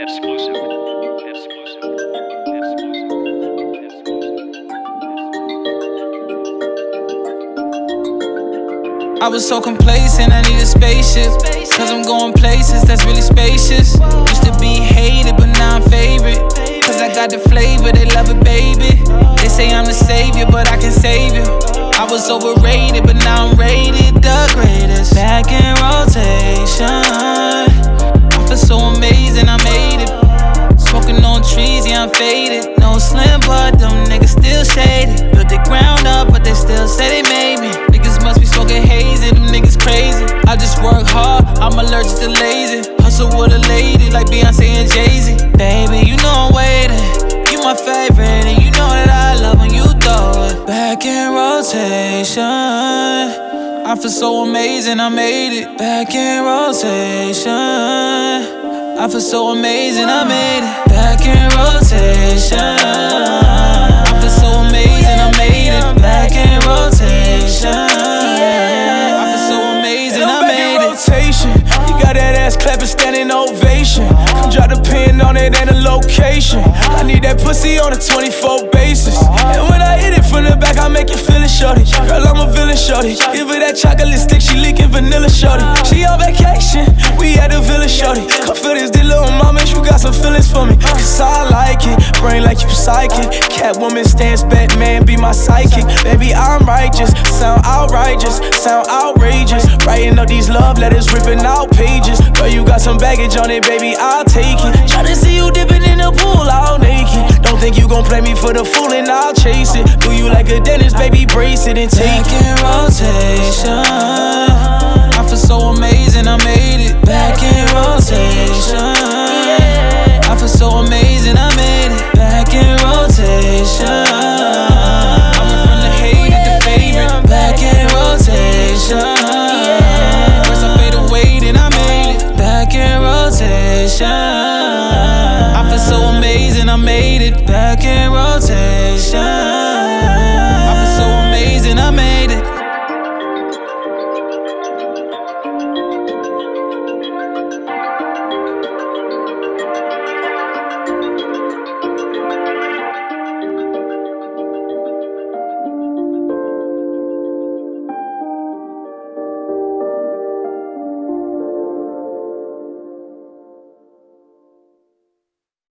Exclusive. Exclusive. I was so complacent, I need a spaceship. Cause I'm going places that's really spacious. Used to be hated, but now I'm favorite. Cause I got the flavor, they love it, baby. They say I'm the savior, but I can save you. I was overrated, but now I'm rated the greatest. Back in rotation, I feel so amazing, I made it. Smoking on trees, yeah, I'm faded. No slim, but them niggas still shaded. Built the ground up, but they still say they made me. Niggas must be smoking hazy, them niggas crazy. I just work hard, I'm allergic to lazy. Hustle with a lady, like Beyonce and Jay-Z. Baby, you know I'm waiting. You my favorite, and you know that I love when you throw it. Back in rotation, I feel so amazing, I made it. Back in rotation, I feel so amazing, I made it. Back in rotation, I feel so amazing, I made it. Back in rotation, I feel so amazing, I made it. Rotation, you got that ass clapping, standing ovation. Come drop the pin on it and the location. I need that pussy on a 24 basis. And when I hit it from the back, I make you feel it, shorty. Girl, I'm a villain, shorty. Give her that chocolate stick, she leaking vanilla, shorty. She on vacation, we at the villa, shorty. Come feel this, dear little mama, you got some feelings for me. Cause I like it, brain like you psychic. Catwoman stance, Batman be my psychic. Baby, I'm righteous, sound outrageous, sound outrageous. Writing up these love letters, ripping out pages. Girl, you got some baggage on it, baby, I'll take it. Tryna see you dipping in the pool all naked. Don't think you gon' play me for the fool and I'll chase it. Do you like a dentist, baby, brace it and take Back it. in rotation, I feel so amazing, I made it. Back in rotation, I feel so amazing, I made it. Back in rotation, I went from the hated to favorite. Back in rotation, first I fade away, then I made it. Back in rotation, I feel so amazing, I made it. Back in rotation.